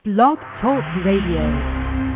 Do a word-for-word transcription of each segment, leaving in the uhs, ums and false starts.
Blog Talk Radio.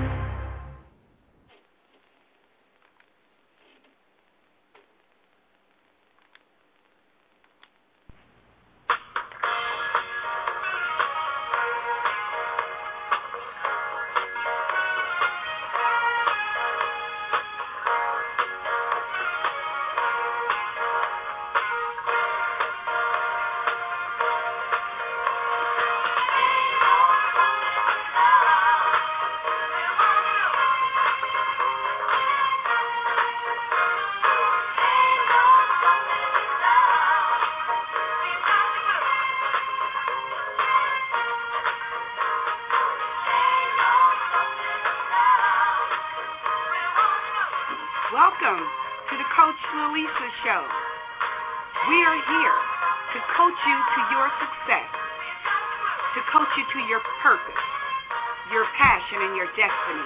Welcome to the Coach Lalisa Show. We are here to coach you to your success, to coach you to your purpose, your passion, and your destiny.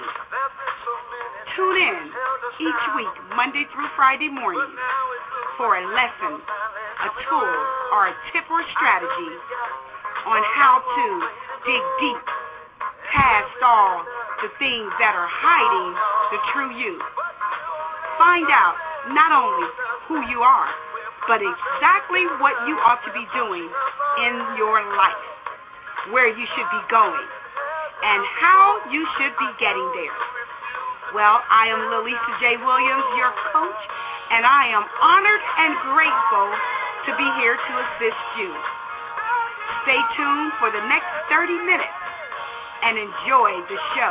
Tune in each week, Monday through Friday morning, for a lesson, a tool, or a tip or strategy on how to dig deep past all the things that are hiding the true you. Find out not only who you are, but exactly what you ought to be doing in your life, where you should be going, and how you should be getting there. Well, I am Lalisa J. Williams, your coach, and I am honored and grateful to be here to assist you. Stay tuned for the next thirty minutes and enjoy the show.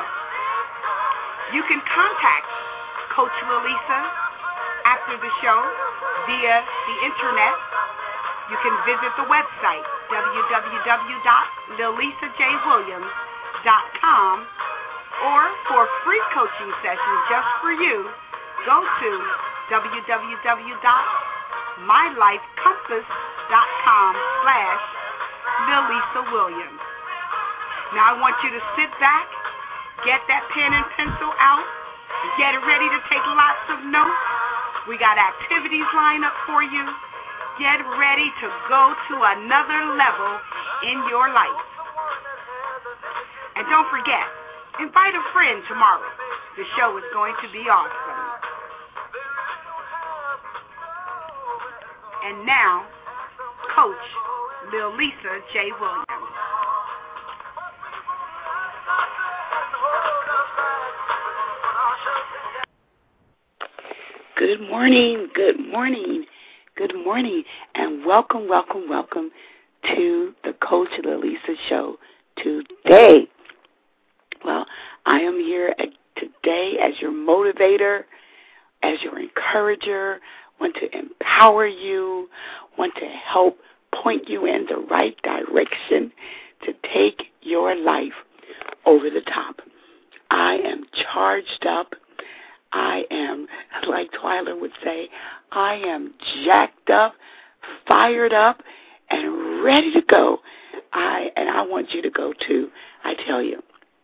You can contact Coach Lalisa after the show via the internet. You can visit the website w w w dot lalisa j williams dot com, or for free coaching sessions just for you, go to w w w dot my life compass dot com slash lalisa williams. Now I want you to sit back, get that pen and pencil out, get ready to take lots of notes. We got activities lined up for you. Get ready to go to another level in your life. And don't forget, invite a friend tomorrow. The show is going to be awesome. And now, Coach Lalisa J. Williams. Good morning, good morning, good morning, and welcome, welcome, welcome to the Coach Lalisa Show today. Well, I am here today as your motivator, as your encourager, want to empower you, want to help point you in the right direction to take your life over the top. I am charged up. I am, like Twyla would say, I am jacked up, fired up, and ready to go. I and I want you to go too. I tell you,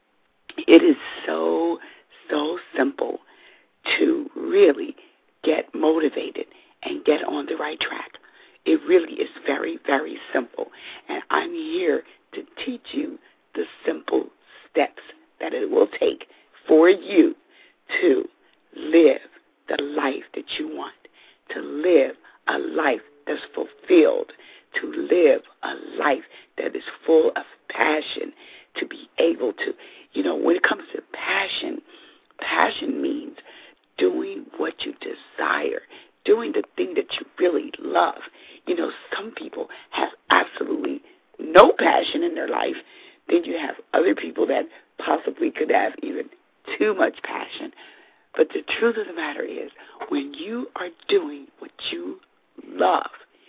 it is so, so simple to really get motivated and get on the right track. It really is very, very simple. And I'm here to teach you the simple steps that it will take for you to live the life that you want, to live a life that's fulfilled, to live a life that is full of passion, to be able to, you know, when it comes to passion, passion means doing what you desire, doing the thing that you really love. You know, some people have absolutely no passion in their life. Then you have other people that possibly could have even too much passion. But the truth of the matter is, when you are doing what you love,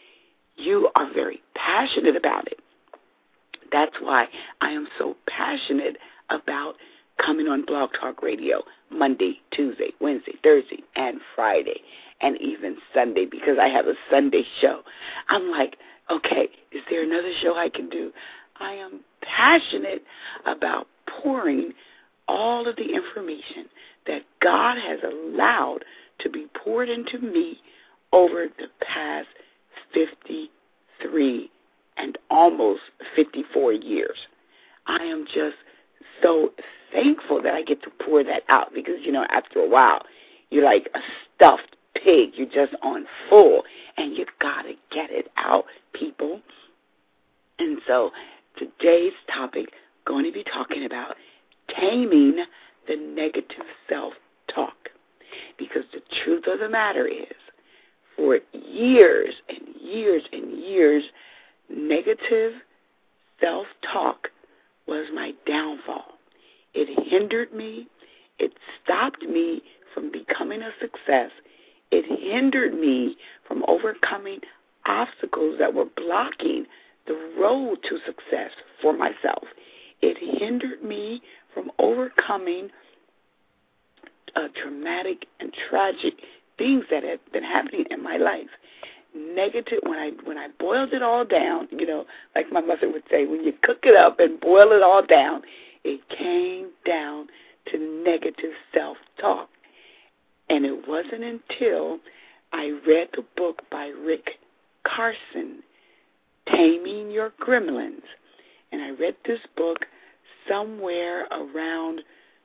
you are very passionate about it. That's why I am so passionate about coming on Blog Talk Radio Monday, Tuesday, Wednesday, Thursday, and Friday, and even Sunday, because I have a Sunday show. I'm like, okay, is there another show I can do? I am passionate about pouring all of the information that God has allowed to be poured into me over the past fifty-three and almost fifty-four years. I am just so thankful that I get to pour that out because, you know, after a while, you're like a stuffed pig. You're just on full, and you got to get it out, people. And so today's topic, going to be talking about taming the negative self-talk. Because the truth of the matter is, for years and years and years, negative self-talk was my downfall. It hindered me. It stopped me from becoming a success. It hindered me from overcoming obstacles that were blocking the road to success for myself. It hindered me from overcoming uh, traumatic and tragic things that had been happening in my life. Negative, when I when I boiled it all down, you know, like my mother would say, when you cook it up and boil it all down, it came down to negative self-talk. And it wasn't until I read the book by Rick Carson, Taming Your Gremlins. And I read this book somewhere around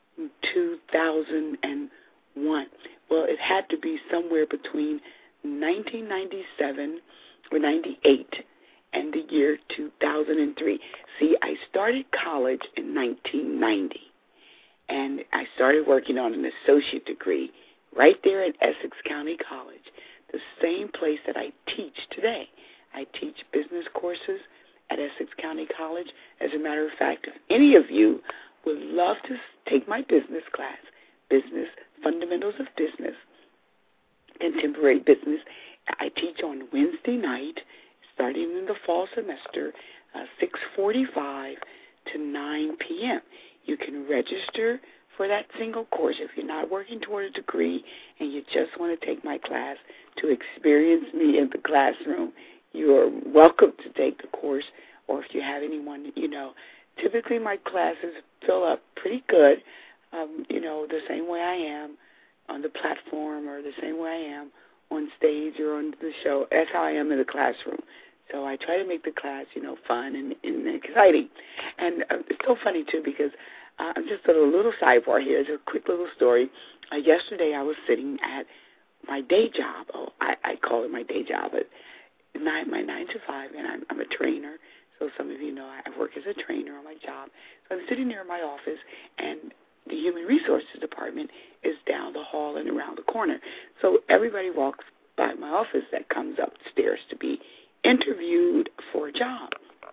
two thousand one. Well, it had to be somewhere between nineteen ninety-seven or ninety-eight and the year two thousand three. See, I started college in nineteen ninety, and I started working on an associate degree right there at Essex County College, the same place that I teach today. I teach business courses at Essex County College. As a matter of fact, if any of you would love to take my business class, Business Fundamentals of Business, Contemporary Business, I teach on Wednesday night, starting in the fall semester, uh, six forty-five to nine p.m. You can register for that single course if you're not working toward a degree and you just want to take my class to experience me in the classroom. You're welcome to take the course, or if you have anyone, you know. Typically my classes fill up pretty good, um, you know, the same way I am on the platform or the same way I am on stage or on the show. That's how I am in the classroom. So I try to make the class, you know, fun and, and exciting. And uh, it's so funny, too, because uh, just a little sidebar here. It's a quick little story. Uh, yesterday I was sitting at my day job. Oh, I, I call it my day job, but nine, my nine to five, and I'm, I'm a trainer. So some of you know I work as a trainer on my job. So I'm sitting there in my office, and the Human Resources Department is down the hall and around the corner. So everybody walks by my office that comes upstairs to be interviewed for a job,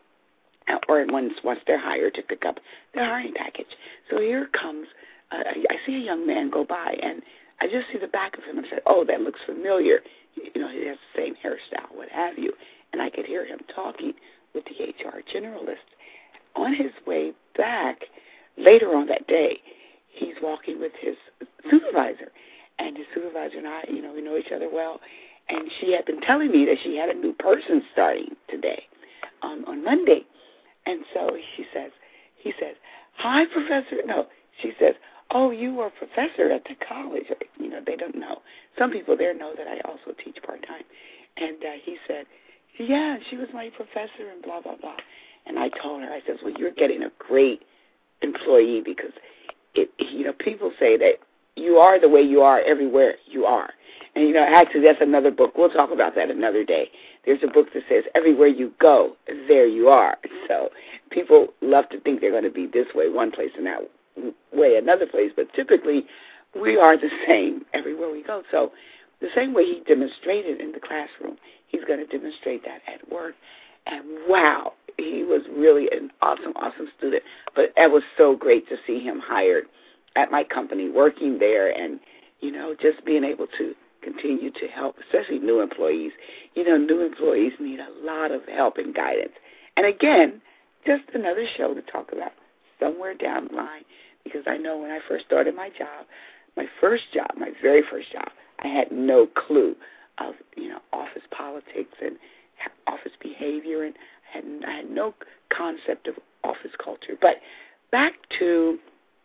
or once once they're hired to pick up their hiring package. So here comes, uh, I see a young man go by, and I just see the back of him and said, oh, that looks familiar. You know, he has the same hairstyle, what have you. And I could hear him talking with the H R generalist. On his way back, later on that day, he's walking with his supervisor. And his supervisor and I, you know, we know each other well. And she had been telling me that she had a new person starting today, um, on Monday. And so she says, he says, hi, Professor. No, she says, oh, you are a professor at the college. You know, they don't know. Some people there know that I also teach part-time. And uh, he said, yeah, she was my professor and blah, blah, blah. And I told her, I says, well, you're getting a great employee because, it, you know, people say that you are the way you are everywhere you are. And, you know, actually that's another book. We'll talk about that another day. There's a book that says everywhere you go, there you are. So people love to think they're going to be this way one place and that way another place. But typically we are the same everywhere we go. So the same way he demonstrated in the classroom, he's going to demonstrate that at work. And, wow, he was really an awesome, awesome student. But it was so great to see him hired at my company, working there, and, you know, just being able to continue to help, especially new employees. You know, new employees need a lot of help and guidance. And, again, just another show to talk about somewhere down the line, because I know when I first started my job, my first job, my very first job, I had no clue of, you know, office politics and office behavior, and I had, I had no concept of office culture. But back to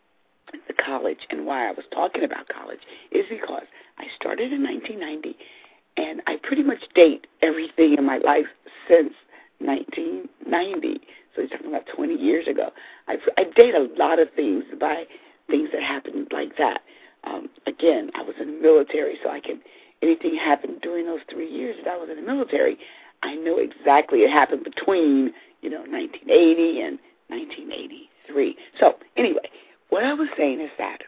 the college, and why I was talking about college is because I started in nineteen ninety, and I pretty much date everything in my life since nineteen ninety. So you're talking about twenty years ago. I, I date a lot of things by things that happened like that. Um, again, I was in the military, so I can, anything happened during those three years that I was in the military, I know exactly it happened between, you know, nineteen eighty and nineteen eighty-three. So anyway, what I was saying is that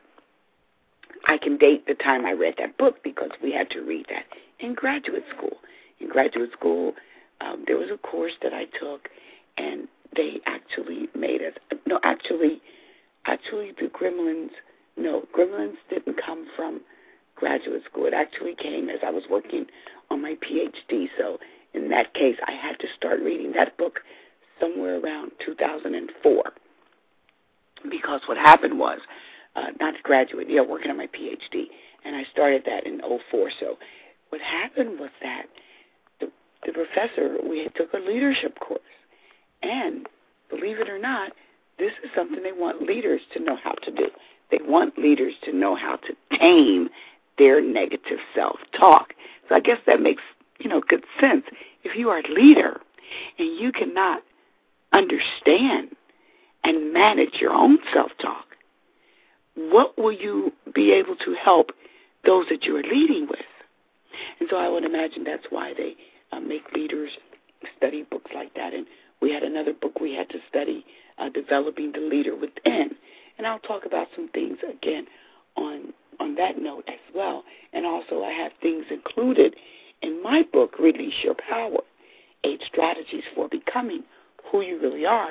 I can date the time I read that book because we had to read that in graduate school. In graduate school, um, there was a course that I took, and they actually made us, no, actually, actually the Gremlins, no, Gremlins didn't come from graduate school. It actually came as I was working on my P H D. So in that case, I had to start reading that book somewhere around two thousand four because what happened was, uh, not to graduate, yeah, working on my P H D, and I started that in oh four. So what happened was that the, the professor, we took a leadership course, and believe it or not, this is something they want leaders to know how to do. They want leaders to know how to tame their negative self-talk. So I guess that makes, you know, good sense. If you are a leader and you cannot understand and manage your own self-talk, what will you be able to help those that you are leading with? And so I would imagine that's why they uh, make leaders study books like that. And we had another book we had to study, uh, Developing the Leader Within. And I'll talk about some things, again, on on that note as well. And also I have things included in my book, Release Your Power, Eight Strategies for Becoming Who You Really Are.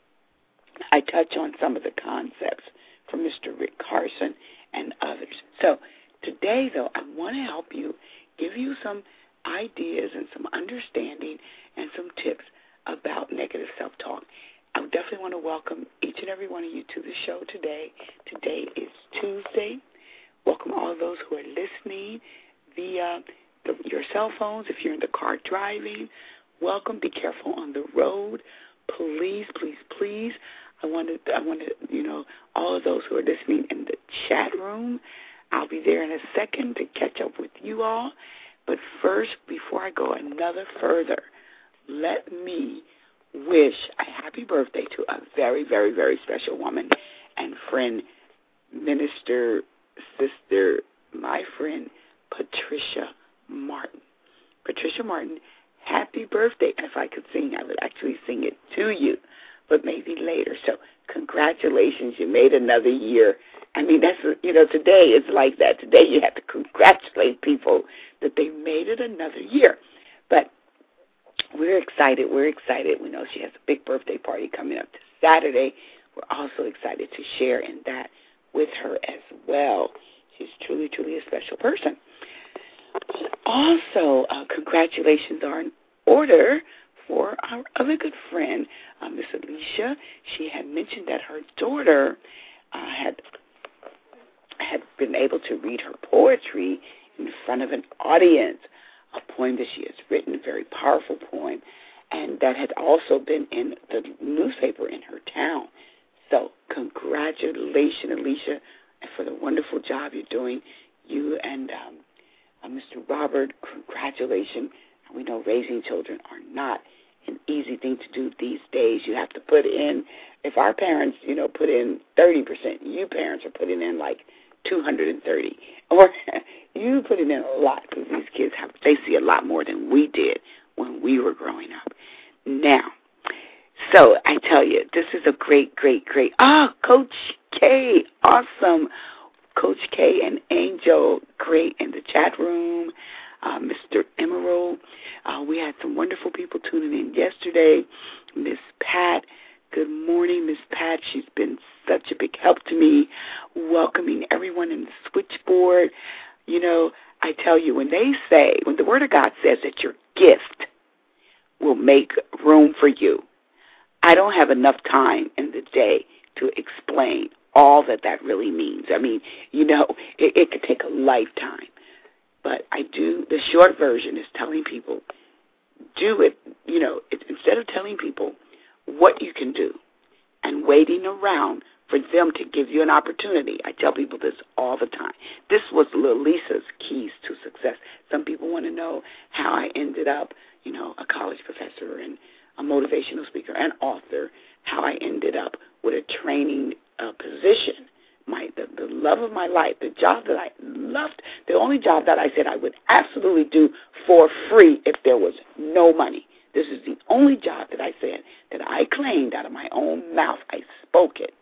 I touch on some of the concepts from Mister Rick Carson and others. So today, though, I want to help you, give you some ideas and some understanding and some tips about negative self-talk. I would definitely want to welcome each and every one of you to the show today. Today is Tuesday. Welcome all those who are listening via the, your cell phones. If you're in the car driving, welcome. Be careful on the road. Please, please, please. I want to, I want to, you know, all of those who are listening in the chat room. I'll be there in a second to catch up with you all. But first, before I go another further, let me wish a happy birthday to a very, very, very special woman and friend, Minister, Sister, my friend, Patricia Martin. Patricia Martin, happy birthday. And if I could sing, I would actually sing it to you, but maybe later. So congratulations, you made another year. I mean, that's, you know, today is like that. Today you have to congratulate people that they made it another year. But we're excited. We're excited. We know she has a big birthday party coming up this Saturday. We're also excited to share in that with her as well. She's truly, truly a special person. Also, uh, congratulations are in order for our other good friend, uh, Miss Alicia. She had mentioned that her daughter uh, had had been able to read her poetry in front of an audience, a poem that she has written, a very powerful poem, and that had also been in the newspaper in her town. So congratulations, Alicia, for the wonderful job you're doing. You and um, uh, Mister Robert, congratulations. We know raising children are not an easy thing to do these days. You have to put in, if our parents, you know, put in thirty percent, you parents are putting in like two hundred thirty. Or you putting in a lot because these kids, have they see a lot more than we did when we were growing up. Now, so I tell you, this is a great, great, great, ah, Coach K, awesome. Coach K and Angel, great in the chat room. Uh, Mister Emerald, uh, we had some wonderful people tuning in yesterday. Miss Pat, good morning, Miss Pat. She's been such a big help to me, welcoming everyone in the switchboard. You know, I tell you, when they say, when the Word of God says that your gift will make room for you, I don't have enough time in the day to explain all that that really means. I mean, you know, it, it could take a lifetime. But I do, the short version is telling people, do it, you know, it, instead of telling people what you can do and waiting around for them to give you an opportunity. I tell people this all the time. This was Lil Lisa's keys to success. Some people want to know how I ended up, you know, a college professor and a motivational speaker, and author, how I ended up with a training uh, position. My the, the love of my life, the job that I loved, the only job that I said I would absolutely do for free if there was no money. This is the only job that I said that I claimed out of my own mouth. I spoke it.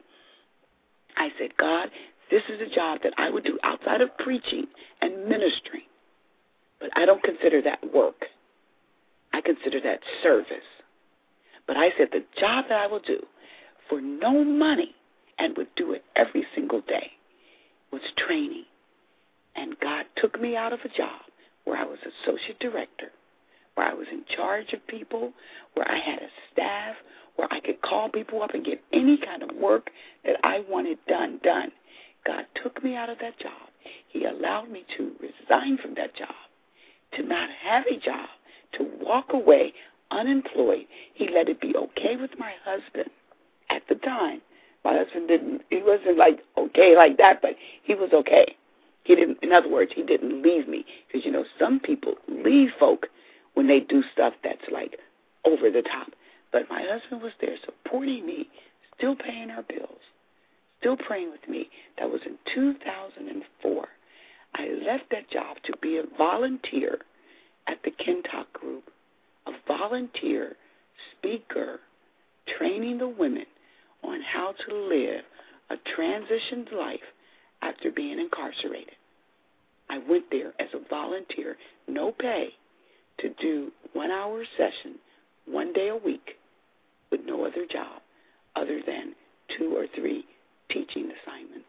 I said, God, this is a job that I would do outside of preaching and ministering, but I don't consider that work. I consider that service. But I said the job that I will do for no money and would do it every single day was training. And God took me out of a job where I was associate director, where I was in charge of people, where I had a staff, where I could call people up and get any kind of work that I wanted done, done. God took me out of that job. He allowed me to resign from that job, to not have a job, to walk away unemployed. He let it be okay with my husband at the time. My husband didn't, he wasn't like okay like that, but he was okay. He didn't, in other words, he didn't leave me. Because, you know, some people leave folk when they do stuff that's like over the top. But my husband was there supporting me, still paying our bills, still praying with me. That was in two thousand four. I left that job to be a volunteer at the Kintalk Group, a volunteer speaker training the women on how to live a transitioned life after being incarcerated. I went there as a volunteer, no pay, to do one-hour session one day a week with no other job other than two or three teaching assignments.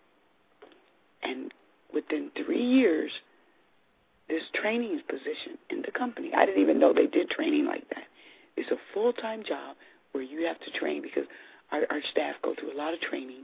And within three years, this training position in the company, I didn't even know they did training like that. It's a full-time job where you have to train because our, our staff go through a lot of training,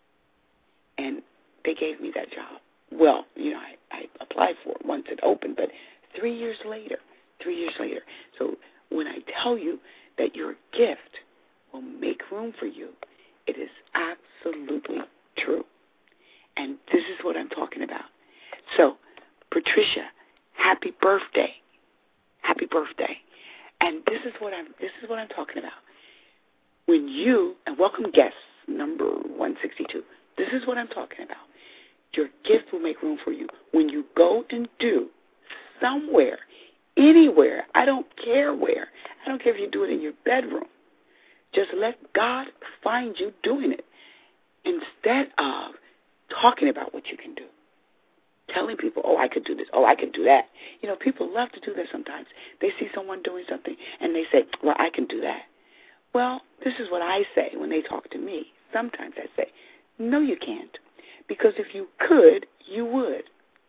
and they gave me that job. Well, you know, I, I applied for it once it opened, but three years later, three years later. So when I tell you that your gift will make room for you, it is absolutely true. And this is what I'm talking about. So, Patricia, happy birthday. Happy birthday. And this is what I'm this is what I'm talking about. When you, and welcome guests, number one sixty-two, this is what I'm talking about. Your gift will make room for you. When you go and do somewhere, anywhere, I don't care where, I don't care if you do it in your bedroom, just let God find you doing it instead of talking about what you can do. Telling people, oh, I could do this, oh, I could do that. You know, people love to do that sometimes. They see someone doing something, and they say, well, I can do that. Well, this is what I say when they talk to me. Sometimes I say, no, you can't. Because if you could, you would.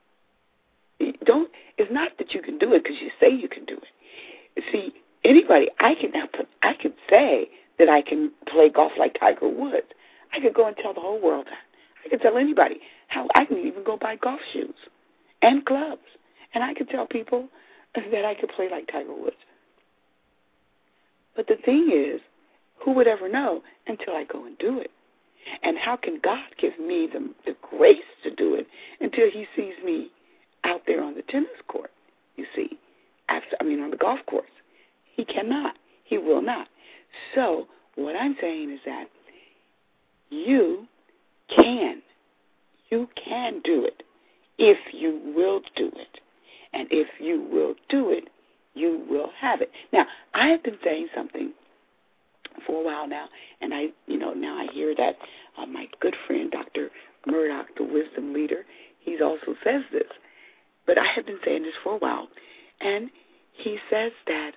Don't. It's not that you can do it because you say you can do it. See, anybody, I can now put, I could say that I can play golf like Tiger Woods. I could go and tell the whole world that. I could tell anybody how I can even go buy golf shoes and clubs. And I could tell people that I could play like Tiger Woods. But the thing is, who would ever know until I go and do it? And how can God give me the, the grace to do it until he sees me out there on the tennis court, you see, after, I mean on the golf course? He cannot. He will not. So what I'm saying is that you can. You can do it if you will do it. And if you will do it, you will have it. Now, I have been saying something for a while now, and I, you know, now I hear that uh, my good friend, Doctor Murdoch, the wisdom leader, he also says this. But I have been saying this for a while, and he says that,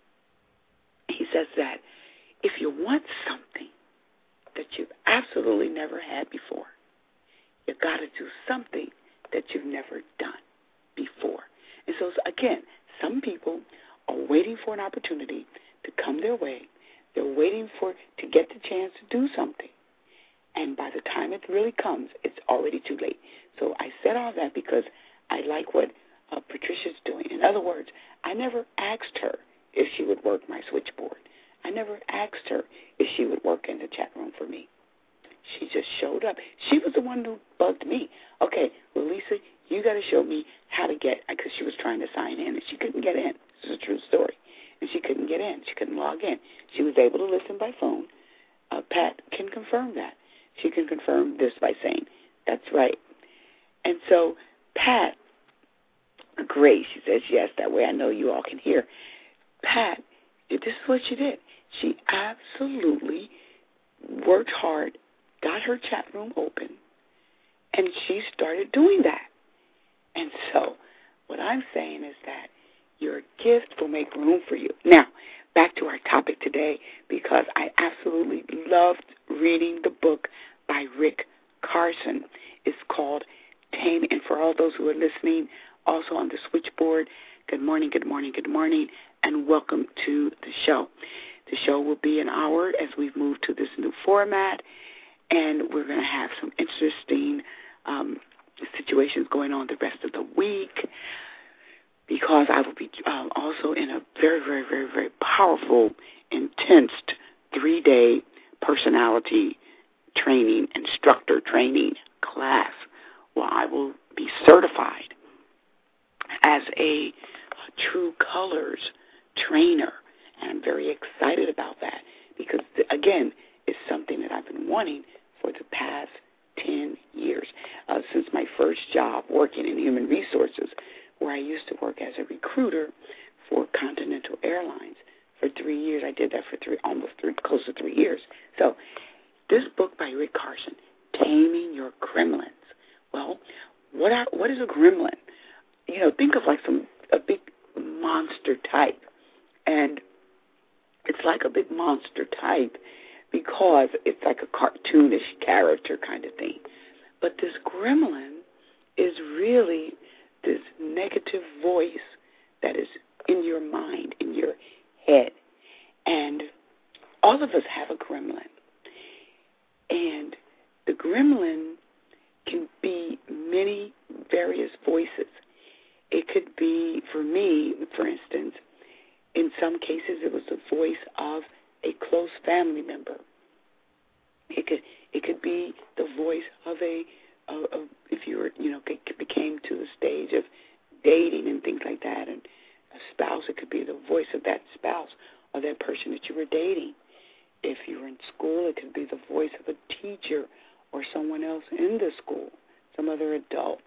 he says that if you want something that you've absolutely never had before, you got to do something that you've never done before. And so, again, some people are waiting for an opportunity to come their way. They're waiting for to get the chance to do something. And by the time it really comes, it's already too late. So I said all that because I like what uh, Patricia's doing. In other words, I never asked her if she would work my switchboard. I never asked her if she would work in the chat room for me. She just showed up. She was the one who bugged me. Okay, well, Lisa, you got to show me how to get, because she was trying to sign in and she couldn't get in. This is a true story. and she couldn't get in. She couldn't log in. She was able to listen by phone. Uh, Pat can confirm that. She can confirm this by saying, that's right. And so Pat agrees. She says, yes, that way I know you all can hear. Pat, this is what she did. She absolutely worked hard, got her chat room open, and she started doing that. And so what I'm saying is that your gift will make room for you. Now, back to our topic today, because I absolutely loved reading the book by Rick Carson. It's called Tame. And for all those who are listening, also on the switchboard, good morning, good morning, good morning, and welcome to the show. The show will be an hour as we've moved to this new format, and we're going to have some interesting um, situations going on the rest of the week, because I will be um, also in a very, very, very, very powerful, intense three-day personality training, instructor training class, where I will be certified as a, a True Colors trainer. And I'm very excited about that because, again, it's something that I've been wanting for the past ten years, uh, since my first job working in human resources, where I used to work as a recruiter for Continental Airlines for three years. I did that for three, almost three, close to three years. So this book by Rick Carson, Taming Your Gremlins. Well, what are, what is a gremlin? You know, think of like some a big monster type, and it's like a big monster type because it's like a cartoonish character kind of thing. But this gremlin is really this negative voice that is in your mind, in your head. And all of us have a gremlin. And the gremlin can be many various voices. It could be, for me, for instance, in some cases it was the voice of a close family member. It could it could be the voice of a, a, a if you were, you know, became to the stage of dating and things like that, and a spouse, it could be the voice of that spouse or that person that you were dating. If you were in school, it could be the voice of a teacher or someone else in the school, some other adult.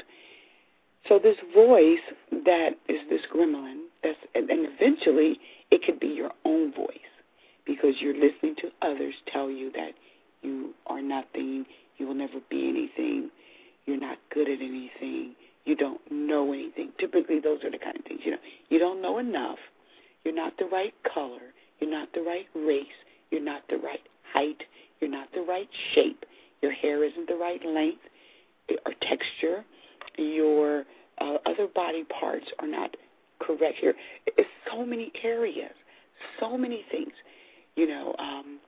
So this voice that is this gremlin, that's, and eventually it could be your own voice, because you're listening to others tell you that you are nothing, you will never be anything, you're not good at anything, you don't know anything. Typically those are the kind of things, you know. You don't know enough, you're not the right color, you're not the right race, you're not the right height, you're not the right shape, your hair isn't the right length or texture, your uh, other body parts are not correct here. It's so many areas, so many things, you know, um,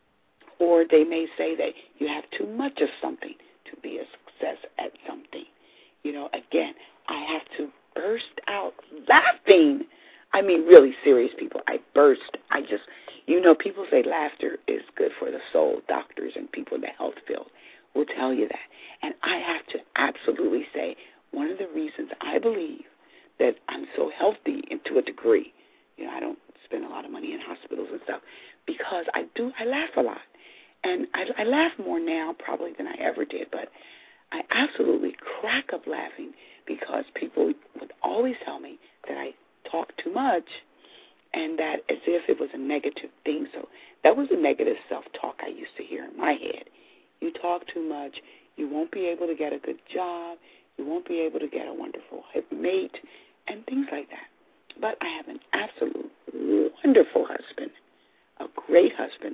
or they may say that you have too much of something to be a success at something. You know, again, I have to burst out laughing. I mean, really serious people. I burst. I just, you know, people say laughter is good for the soul. Doctors and people in the health field will tell you that. And I have to absolutely say one of the reasons I believe that I'm so healthy, and to a degree, you know, I don't spend a lot of money in hospitals and stuff, because I do, I laugh a lot. And I, I laugh more now probably than I ever did, but I absolutely crack up laughing because people would always tell me that I talk too much, and that as if it was a negative thing. So that was a negative self-talk I used to hear in my head. You talk too much, you won't be able to get a good job, you won't be able to get a wonderful mate, and things like that. But I have an absolute wonderful husband, a great husband,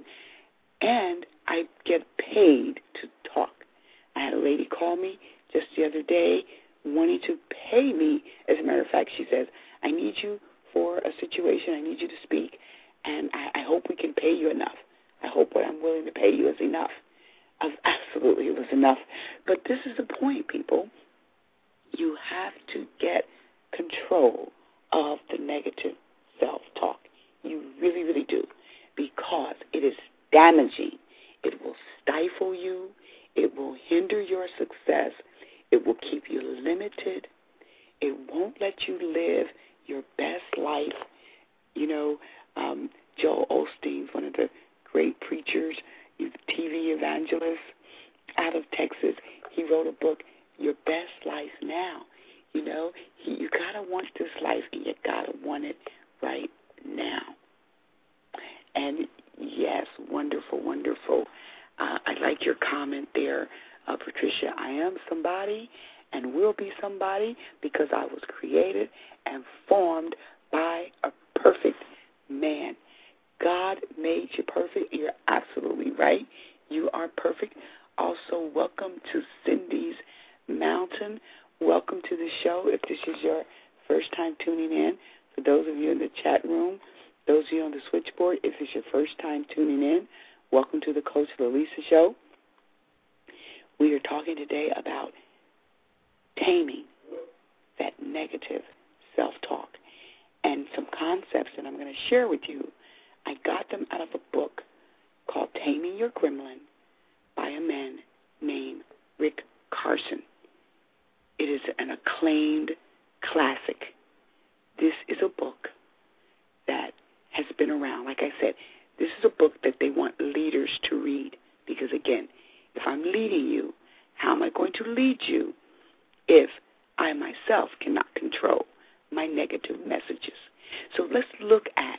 and I get paid to talk. I had a lady call me just the other day wanting to pay me. As a matter of fact, she says, I need you for a situation. I need you to speak, and I, I hope we can pay you enough. I hope what I'm willing to pay you is enough. Uh, absolutely, it was enough. But this is the point, people. You have to get control of the negative self-talk. You really, really do, because it is damaging. It will stifle you. It will hinder your success. It will keep you limited. It won't let you live your best life. You know, um, Joel Osteen's one of the great preachers, T V evangelist out of Texas. He wrote a book, Your Best Life Now. You know, he, you got to want this life, and you got to want it right now. And, yes, wonderful, wonderful. Uh, I like your comment there, uh, Patricia. I am somebody and will be somebody because I was created and formed by a perfect man. God made you perfect. You're absolutely right. You are perfect. Also, welcome to Cindy's Mountain. Welcome to the show. If this is your first time tuning in, for those of you in the chat room, those of you on the switchboard, if it's your first time tuning in, welcome to the Coach Lalisa Show. We are talking today about taming that negative self-talk and some concepts that I'm going to share with you. I got them out of a book called Taming Your Gremlin by a man named Rick Carson. It is an acclaimed classic. This is a book that has been around. Like I said, this is a book that they want leaders to read because, again, if I'm leading you, how am I going to lead you if I myself cannot control my negative messages? So let's look at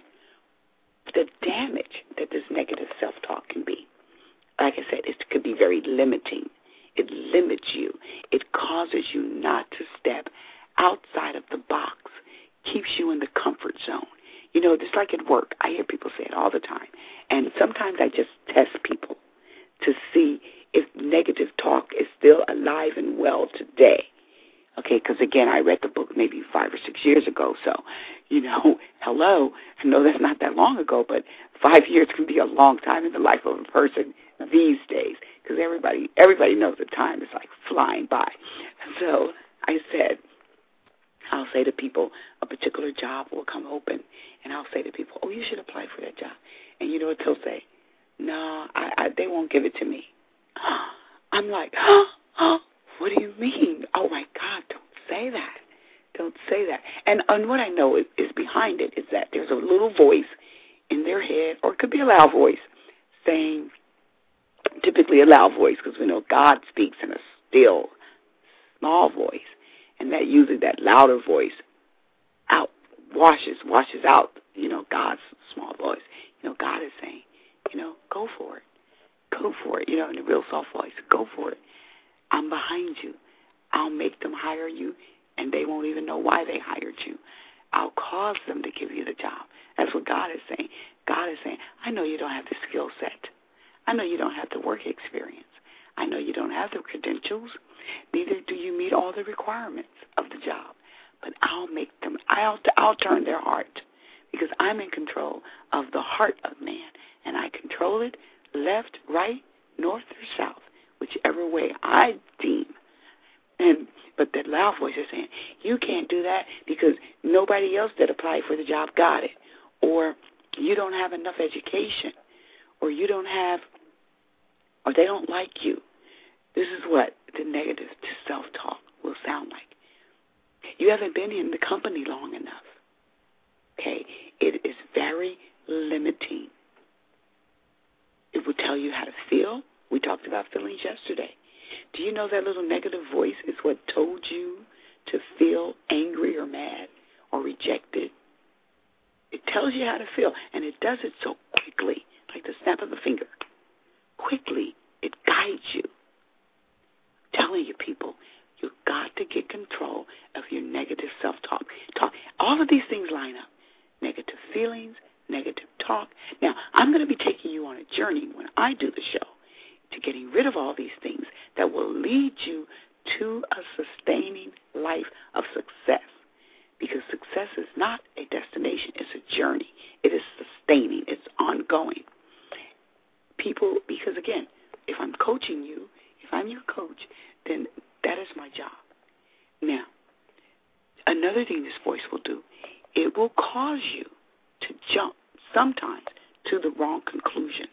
the damage that this negative self-talk can be. Like I said, it could be very limiting. It limits you. It causes you not to step outside of the box, keeps you in the comfort zone. You know, just like at work, I hear people say it all the time. And sometimes I just test people to see if negative talk is still alive and well today. Okay, because, again, I read the book maybe five or six years ago. So, you know, hello, I know that's not that long ago, but five years can be a long time in the life of a person these days because everybody, everybody knows the time is like flying by. So I said, I'll say to people, a particular job will come open, and I'll say to people, oh, you should apply for that job. And you know what they'll say? No, I, I, they won't give it to me. I'm like, oh, oh, what do you mean? Oh, my God, don't say that. Don't say that. And, and what I know is, is behind it is that there's a little voice in their head, or it could be a loud voice, saying, typically a loud voice, because we know God speaks in a still, small voice. And that usually that louder voice out washes, washes out, you know, God's small voice. You know, God is saying, you know, go for it. Go for it. You know, in a real soft voice, go for it. I'm behind you. I'll make them hire you, and they won't even know why they hired you. I'll cause them to give you the job. That's what God is saying. God is saying, I know you don't have the skill set. I know you don't have the work experience. I know you don't have the credentials. Neither do you meet all the requirements of the job. But I'll make them, I'll, I'll turn their heart because I'm in control of the heart of man. And I control it left, right, north, or south, whichever way I deem. And but that loud voice is saying, you can't do that because nobody else that applied for the job got it. Or you don't have enough education. Or you don't have, or they don't like you. This is what the negative self-talk will sound like. You haven't been in the company long enough. Okay? It is very limiting. It will tell you how to feel. We talked about feelings yesterday. Do you know that little negative voice is what told you to feel angry or mad or rejected? It tells you how to feel, and it does it so quickly, like the snap of a finger. Quickly, it guides you. Telling you people, you've got to get control of your negative self-talk. Talk. All of these things line up. Negative feelings, negative talk. Now, I'm going to be taking you on a journey when I do the show to getting rid of all these things that will lead you to a sustaining life of success. Because success is not a destination, it's a journey. It is sustaining, it's ongoing. People, because again, if I'm coaching you, if I'm your coach, then that is my job. Now, another thing this voice will do, it will cause you to jump sometimes to the wrong conclusions.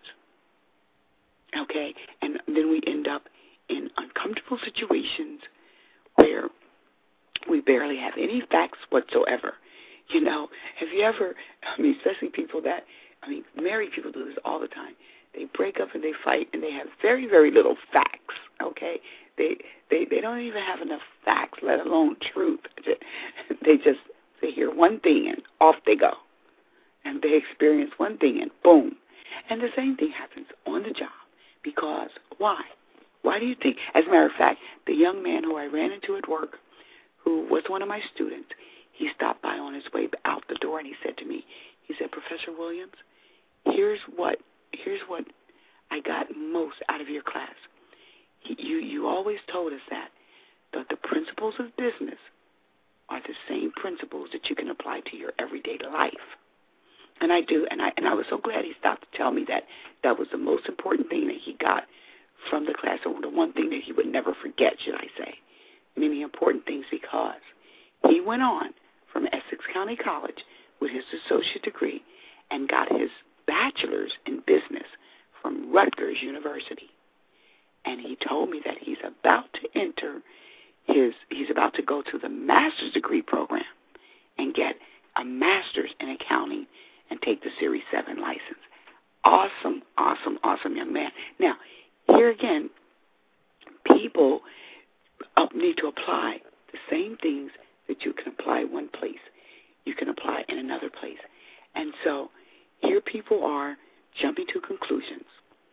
Okay? And then we end up in uncomfortable situations where we barely have any facts whatsoever. You know, have you ever, I mean, especially people that, I mean, married people do this all the time. They break up and they fight, and they have very, very little facts, okay? They they, they don't even have enough facts, let alone truth. They just, they hear one thing, and off they go. And they experience one thing, and boom. And the same thing happens on the job. Because why? Why do you think? As a matter of fact, the young man who I ran into at work, who was one of my students, he stopped by on his way out the door, and he said to me, he said, Professor Williams, here's what here's what I got most out of your class. He, you you always told us that, that the principles of business are the same principles that you can apply to your everyday life. And I do, and I and I was so glad he stopped to tell me that that was the most important thing that he got from the class, or the one thing that he would never forget, should I say. Many important things, because he went on from Essex County College with his associate degree and got his bachelor's in business from Rutgers University. And he told me that he's about to enter his, he's about to go to the master's degree program and get a master's in accounting and take the Series seven license. Awesome, awesome, awesome young man. Now, here again, people need to apply the same things that you can apply one place, you can apply in another place. And so here people are jumping to conclusions.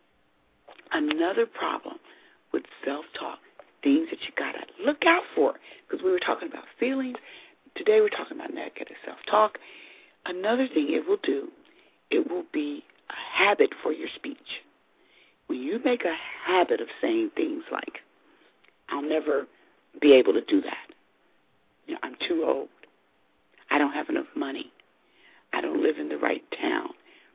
Another problem with self-talk, things that you got to look out for, because we were talking about feelings. Today we're talking about negative self-talk. Another thing it will do, it will be a habit for your speech. When you make a habit of saying things like, I'll never be able to do that. You know, I'm too old. I don't have enough money. I don't live in the right town.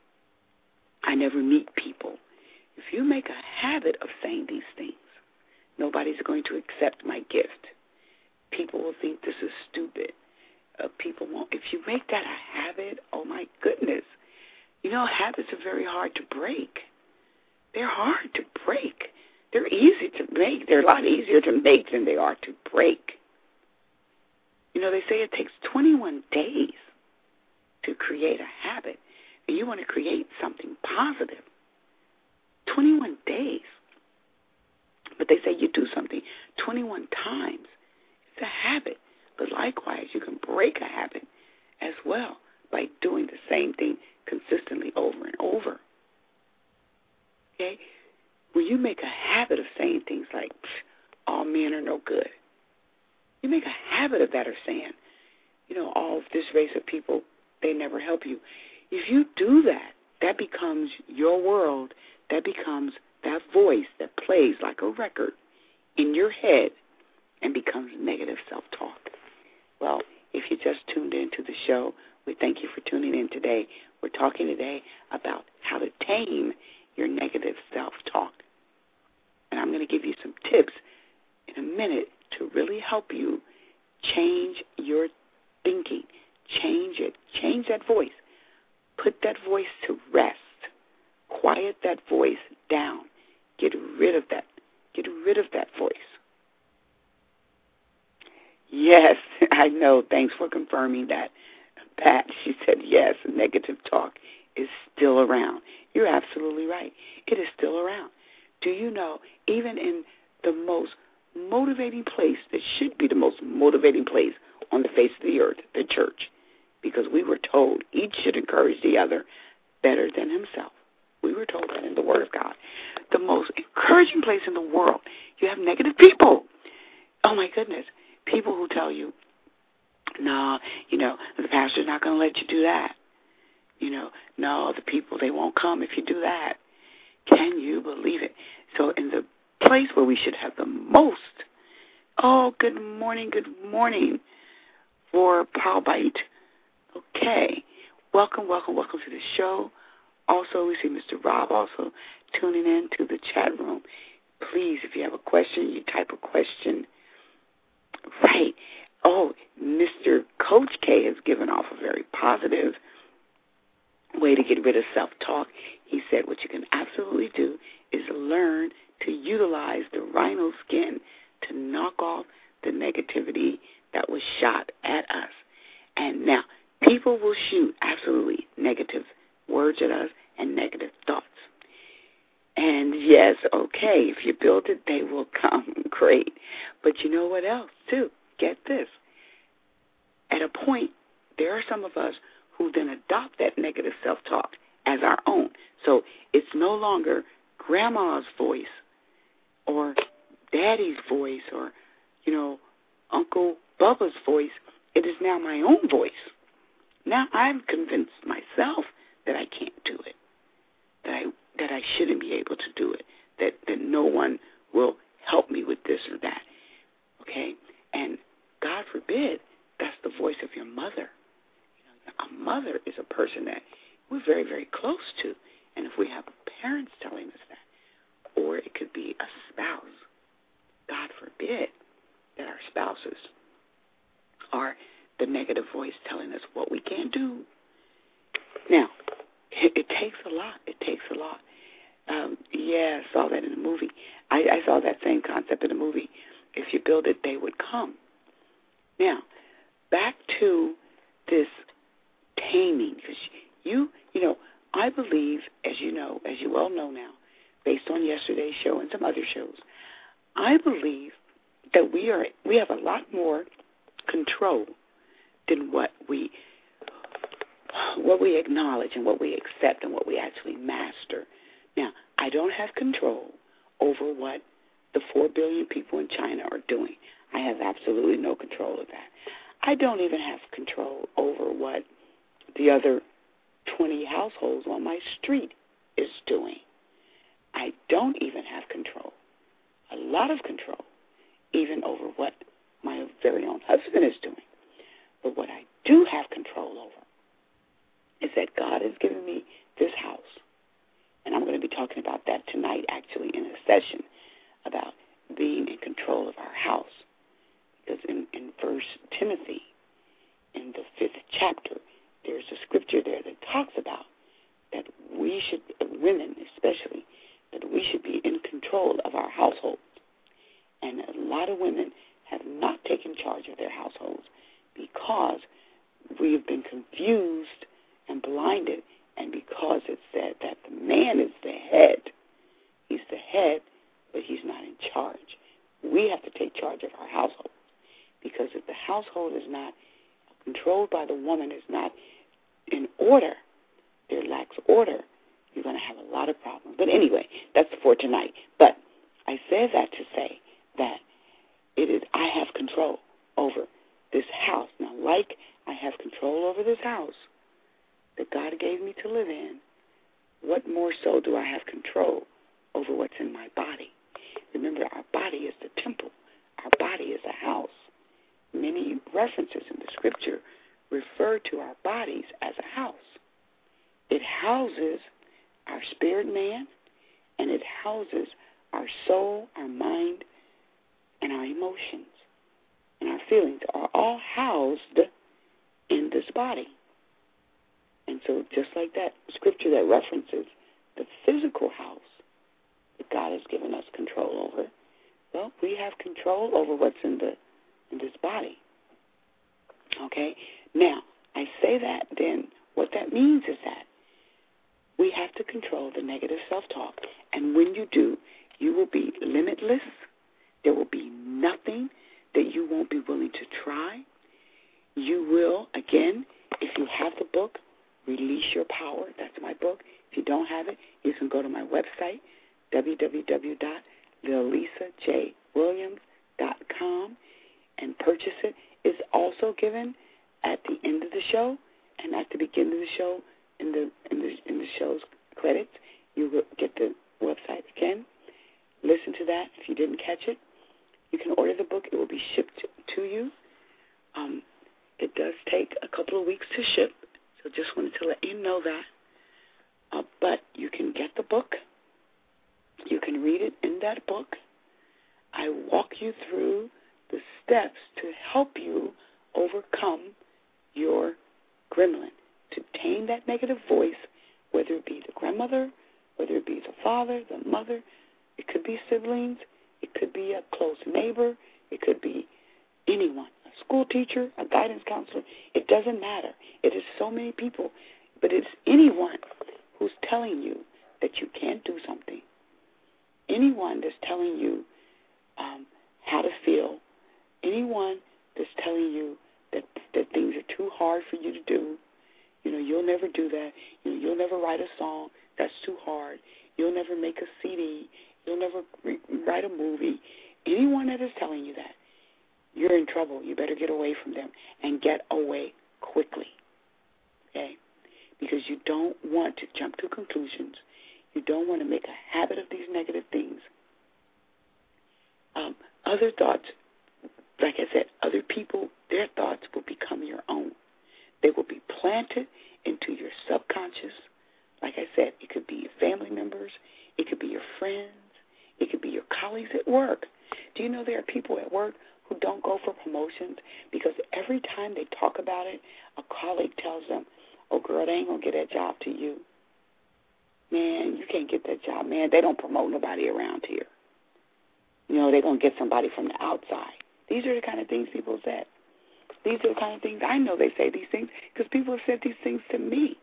I never meet people. If you make a habit of saying these things, nobody's going to accept my gift. People will think this is stupid. Uh, people won't. If you make that a habit, oh my goodness. You know, habits are very hard to break. They're hard to break. They're easy to make. They're a lot easier to make than they are to break. You know, they say it takes twenty-one days to create a habit, and you want to create something positive. twenty-one days. But they say you do something twenty-one times. It's a habit. But likewise, you can break a habit as well by doing the same thing consistently over and over. Okay? When you make a habit of saying things like, all men are no good, you make a habit of that, or saying, you know, all of this race of people, they never help you. If you do that, that becomes your world. That becomes that voice that plays like a record in your head and becomes negative self-talk. Well, if you just tuned into the show, we thank you for tuning in today. We're talking today about how to tame your negative self-talk. And I'm going to give you some tips in a minute to really help you change your thinking, change it, change that voice. Put that voice to rest. Quiet that voice down. Get rid of that. Get rid of that voice. Yes, I know. Thanks for confirming that. Pat, she said yes, negative talk is still around. You're absolutely right. It is still around. Do you know, even in the most motivating place, that should be the most motivating place on the face of the earth, the church, because we were told each should encourage the other better than himself. We were told that in the Word of God. The most encouraging place in the world, you have negative people. Oh, my goodness. People who tell you, no, you know, the pastor's not going to let you do that. You know, no, the people, they won't come if you do that. Can you believe it? So in the place where we should have the most, oh, good morning, good morning for Paul Bite. Okay. Welcome, welcome, welcome to the show. Also, we see Mister Rob also tuning in to the chat room. Please, if you have a question, you type a question. Right. Oh, Mister Coach K has given off a very positive way to get rid of self-talk. He said what you can absolutely do is learn to utilize the rhino skin to knock off the negativity that was shot at us. And now, People will shoot absolutely negative words at us and negative thoughts. And yes, okay, if you build it, they will come. Great. But you know what else, too? Get this. At a point, there are some of us who then adopt that negative self-talk as our own. So it's no longer grandma's voice or daddy's voice or, you know, Uncle Bubba's voice. It is now my own voice. Now I've convinced myself that I can't do it, that I that I shouldn't be able to do it, that, that no one will help me with this or that, okay? And God forbid, that's the voice of your mother. You know, a mother is a person that we're very, very close to, and if we have parents telling us that, or it could be a spouse, God forbid that our spouses are the negative voice telling us what we can't do. Now, it, it takes a lot. It takes a lot. Um, yeah, I saw that in the movie. I, I saw that same concept in the movie. If you build it, they would come. Now, back to this taming, because you, you know, I believe, as you know, as you well know now, based on yesterday's show and some other shows, I believe that we are we have a lot more control than what we what we acknowledge and what we accept and what we actually master. Now, I don't have control over what the four billion people in China are doing. I have absolutely no control of that. I don't even have control over what the other twenty households on my street is doing. I don't even have control, a lot of control, even over what my very own husband is doing. But what I do have control over is that God has given me this house. And I'm going to be talking about that tonight, actually, in a session about being in control of our house. Because in, in First Timothy, in the fifth chapter, there's a scripture there that talks about that we should, women especially, that we should be in control of our households. And a lot of women have not taken charge of their households because we have been confused and blinded, and because it said that the man is the head. He's the head, but he's not in charge. We have to take charge of our household, because if the household is not controlled by the woman, is not in order, there lacks order, you're going to have a lot of problems. But anyway, that's for tonight. But I say that to say that it is I have control over this house. Now, like I have control over this house that God gave me to live in, what more so do I have control over what's in my body? Remember, our body is the temple. Our body is a house. Many references in the scripture refer to our bodies as a house. It houses our spirit man, and it houses our soul, our mind, and our emotions. And our feelings are all housed in this body. And so just like that scripture that references the physical house that God has given us control over, well, we have control over what's in the in this body. Okay? Now, I say that, then what that means is that we have to control the negative self-talk. And when you do, you will be limitless. There will be nothing that you won't be willing to try. You will, again, if you have the book, Release Your Power. That's my book. If you don't have it, you can go to my website, w w w dot lilisa j williams dot com, and purchase it. It's also given at the end of the show and at the beginning of the show in the in the in the show's credits. You will get the website again. Listen to that. If you didn't catch it, you can order the book. It will be shipped to you. Um, it does take a couple of weeks to ship. So just wanted to let you know that. Uh, but you can get the book. You can read it in that book. I walk you through the steps to help you overcome your gremlin, to tame that negative voice, whether it be the grandmother, whether it be the father, the mother. It could be siblings. It could be a close neighbor. It could be anyone, a school teacher, a guidance counselor. It doesn't matter. It is so many people. But it's anyone who's telling you that you can't do something. Anyone that's telling you um, how to feel. Anyone that's telling you that, that things are too hard for you to do. You know, you'll never do that. You know, you'll never write a song. That's too hard. You'll never make a C D. You'll never re- write a movie. Anyone that is telling you that, you're in trouble. You better get away from them and get away quickly, okay? Because you don't want to jump to conclusions. You don't want to make a habit of these negative things. Um, other thoughts, like I said, other people, their thoughts will become your own. They will be planted into your subconscious. Like I said, it could be your family members. It could be your friends. It could be your colleagues at work. Do you know there are people at work who don't go for promotions because every time they talk about it, a colleague tells them, oh, girl, they ain't going to get that job to you. Man, you can't get that job, man. They don't promote nobody around here. You know, they're going to get somebody from the outside. These are the kind of things people said. These are the kind of things, I know they say these things because people have said these things to me.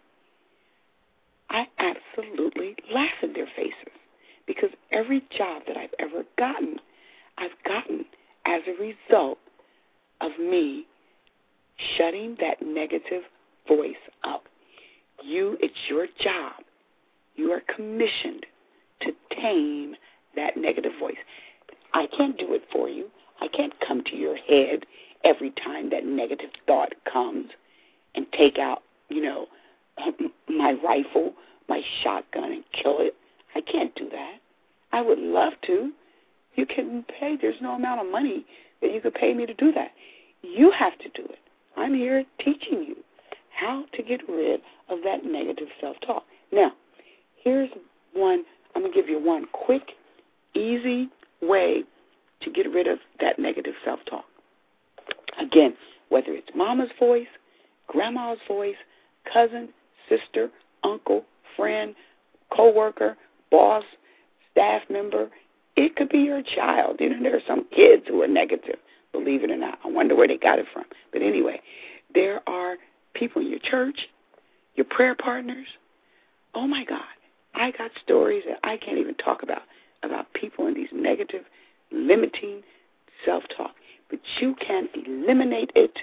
I absolutely laugh in their faces because every job that I've ever gotten, I've gotten as a result of me shutting that negative voice up. You, it's your job. You are commissioned to tame that negative voice. I can't do it for you. I can't come to your head every time that negative thought comes and take out, you know, my rifle, my shotgun and kill it. I can't do that. I would love to. You can pay. There's no amount of money that you could pay me to do that. You have to do it. I'm here teaching you how to get rid of that negative self-talk. Now, here's one. I'm going to give you one quick, easy way to get rid of that negative self-talk. Again, whether it's mama's voice, grandma's voice, cousin, sister, uncle, friend, coworker, boss, staff member, it could be your child. You know, there are some kids who are negative, believe it or not. I wonder where they got it from. But anyway, there are people in your church, your prayer partners. Oh, my God. I got stories that I can't even talk about, about people in these negative, limiting self-talk. But you can eliminate it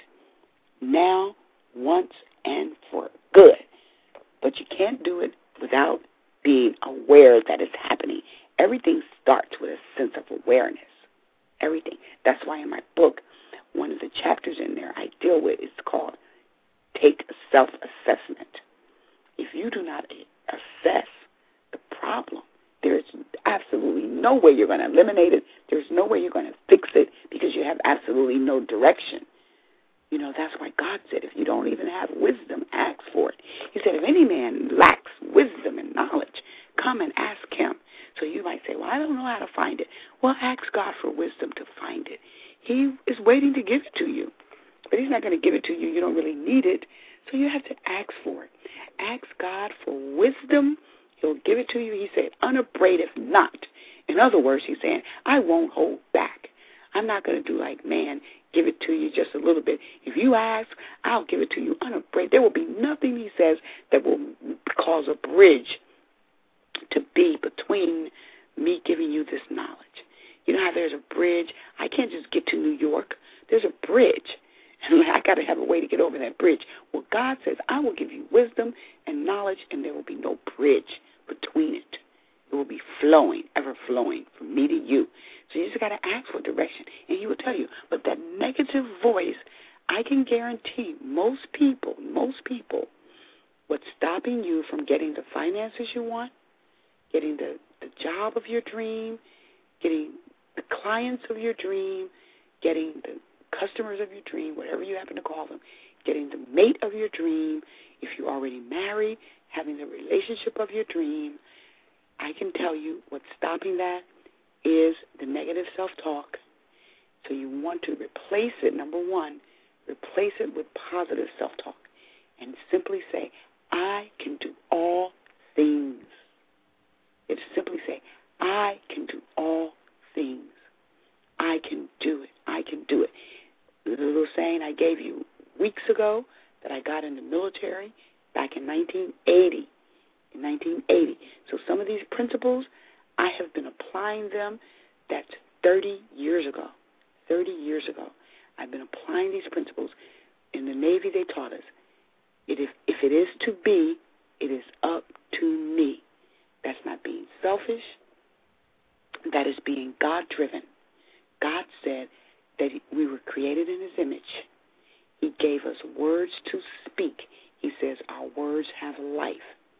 now, once, and for good. But you can't do it without being aware that it's happening. Everything starts with a sense of awareness. Everything. That's why in my book, one of the chapters in there I deal with is called Take a Self-Assessment. If you do not assess the problem, there's absolutely no way you're going to eliminate it. There's no way you're going to fix it because you have absolutely no direction. You know, that's why God said, if you don't even have wisdom, ask for it. He said, if any man lacks wisdom and knowledge, come and ask him. So you might say, well, I don't know how to find it. Well, ask God for wisdom to find it. He is waiting to give it to you. But he's not going to give it to you. You don't really need it. So you have to ask for it. Ask God for wisdom. He'll give it to you. He said, unabraded not. In other words, he's saying, I won't hold back. I'm not going to do like man, give it to you just a little bit. If you ask, I'll give it to you unabraded. There will be nothing, he says, that will cause a bridge to be between me giving you this knowledge. You know how there's a bridge? I can't just get to New York. There's a bridge. And I got to have a way to get over that bridge. Well, God says, I will give you wisdom and knowledge, and there will be no bridge between it. It will be flowing, ever flowing from me to you. So you just got to ask for direction, and he will tell you. But that negative voice, I can guarantee most people, most people, what's stopping you from getting the finances you want, getting the, the job of your dream, getting the clients of your dream, getting the customers of your dream, whatever you happen to call them, getting the mate of your dream, if you're already married, having the relationship of your dream, I can tell you what's stopping that is the negative self-talk. So you want to replace it, number one, replace it with positive self-talk and simply say, I can do all things. It's simply say, I can do all things. I can do it. I can do it. The little saying I gave you weeks ago that I got in the military back in nineteen eighty. In nineteen eighty. So some of these principles, I have been applying them. That's thirty years ago. thirty years ago. I've been applying these principles. In the Navy, they taught us, it, if, if it is to be, it is up to me. That's not being selfish. That is being God-driven. God said that we were created in His image. He gave us words to speak. He says our words have life.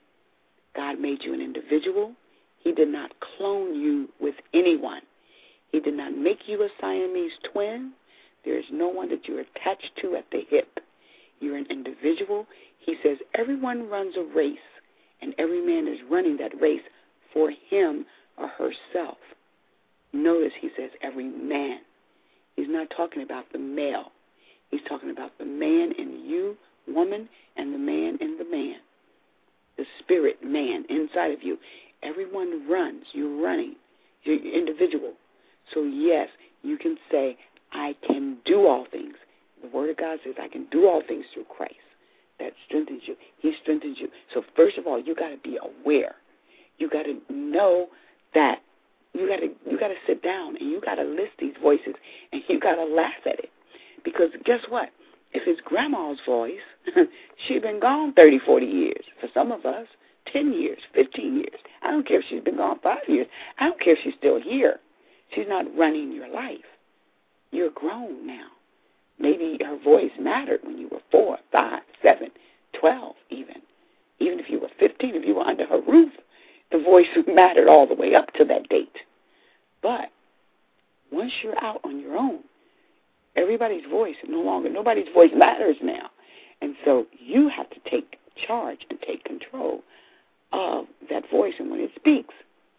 God made you an individual. He did not clone you with anyone. He did not make you a Siamese twin. There is no one that you're attached to at the hip. You're an individual. He says everyone runs a race, and every man is running that race for him or herself. Notice he says every man. He's not talking about the male. He's talking about the man in you, woman, and the man in the man. The spirit man inside of you. Everyone runs. You're running. You're individual. So, yes, you can say, I can do all things. The Word of God says, I can do all things through Christ. That strengthens you. He strengthens you. So, first of all, you got to be aware. You got to know that you got to you got to sit down and you got to list these voices and you got to laugh at it. Because guess what? If it's grandma's voice, she's been gone thirty, forty years. For some of us, ten years, fifteen years. I don't care if she's been gone five years. I don't care if she's still here. She's not running your life. You're grown now. Maybe her voice mattered when you were four, five, seven, twelve even. Even if you were fifteen, if you were under her roof, the voice mattered all the way up to that date. But once you're out on your own, everybody's voice no longer, nobody's voice matters now. And so you have to take charge and take control of that voice. And when it speaks,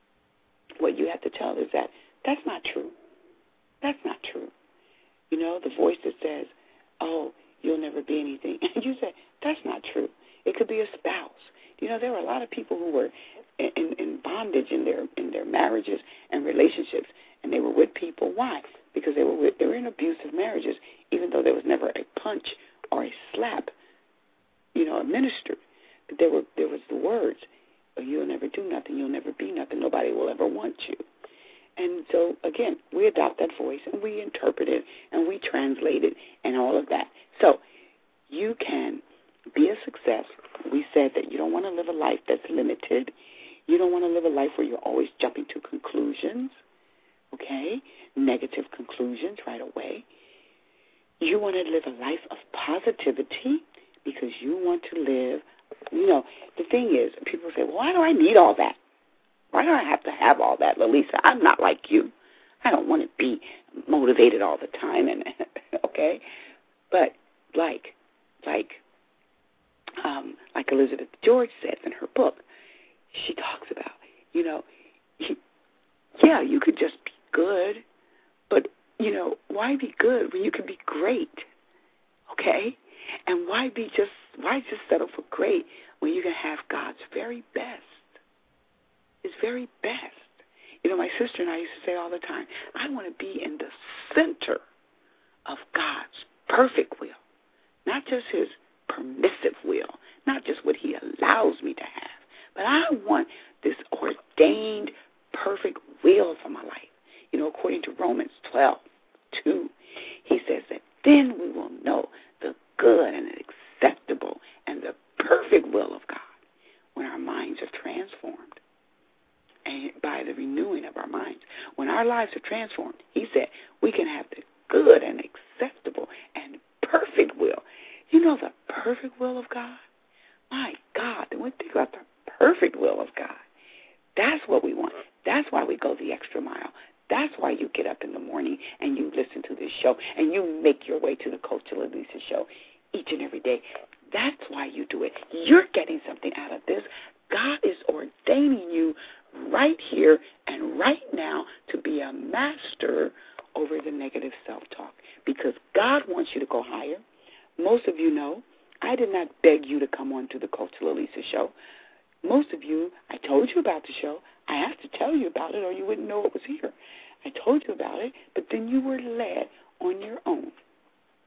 what you have to tell is that that's not true. That's not true. You know, the voice that says, oh, you'll never be anything. And you say, that's not true. It could be a spouse. You know, there were a lot of people who were in, in, in bondage in their in their marriages and relationships, and they were with people. Why? Because they were with, they were in abusive marriages, even though there was never a punch or a slap, you know, administered. But there were there was the words, oh, you'll never do nothing, you'll never be nothing, nobody will ever want you. And so, again, we adopt that voice, and we interpret it, and we translate it, and all of that. So you can be a success. We said that you don't want to live a life that's limited. You don't want to live a life where you're always jumping to conclusions, okay, negative conclusions right away. You want to live a life of positivity because you want to live, you know, the thing is, people say, well, why do I need all that? Why do I have to have all that, Lalisa? I'm not like you. I don't want to be motivated all the time, and okay? But like, like, um, like Elizabeth George says in her book, she talks about, you know, you, yeah, you could just be good, but, you know, why be good when you can be great, okay? And why be just, why just settle for great when you can have God's very best? His very best. You know, my sister and I used to say all the time, I want to be in the center of God's perfect will, not just His permissive will, not just what He allows me to have, but I want this ordained perfect will for my life. You know, according to Romans twelve two, he says that then we will know the good and acceptable and the perfect will of God when our minds are transformed. And by the renewing of our minds. When our lives are transformed, he said, we can have the good and acceptable and perfect will. You know the perfect will of God? My God, when we think about the perfect will of God, that's what we want. That's why we go the extra mile. That's why you get up in the morning and you listen to this show and you make your way to the Coach Lalisa show each and every day. That's why you do it. You're getting something out of this. God is ordaining you right here and right now to be a master over the negative self-talk because God wants you to go higher. Most of you know, I did not beg you to come on to the Coach Lalisa show. Most of you, I told you about the show. I have to tell you about it or you wouldn't know it was here. I told you about it, but then you were led on your own.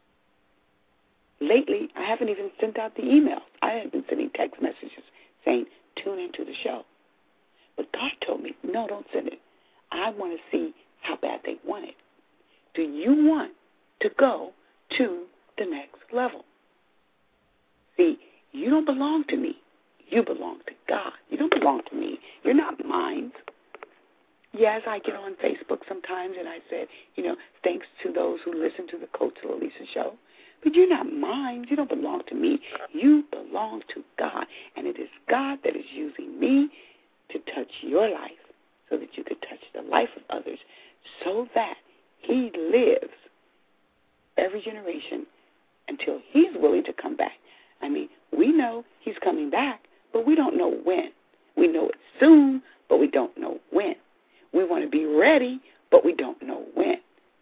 lately, I haven't even sent out the emails. I have been sending text messages saying, tune into the show. But God told me, no, don't send it. I want to see how bad they want it. Do you want to go to the next level? See, you don't belong to me. You belong to God. You don't belong to me. You're not mine. Yes, I get on Facebook sometimes and I said, you know, thanks to those who listen to the Coach Lalisa show. But you're not mine. You don't belong to me. You belong to God. And it is God that is using me to touch your life so that you could touch the life of others so that he lives every generation until he's willing to come back. I mean, we know he's coming back, but we don't know when. We know it's soon, but we don't know when. We want to be ready, but we don't know when.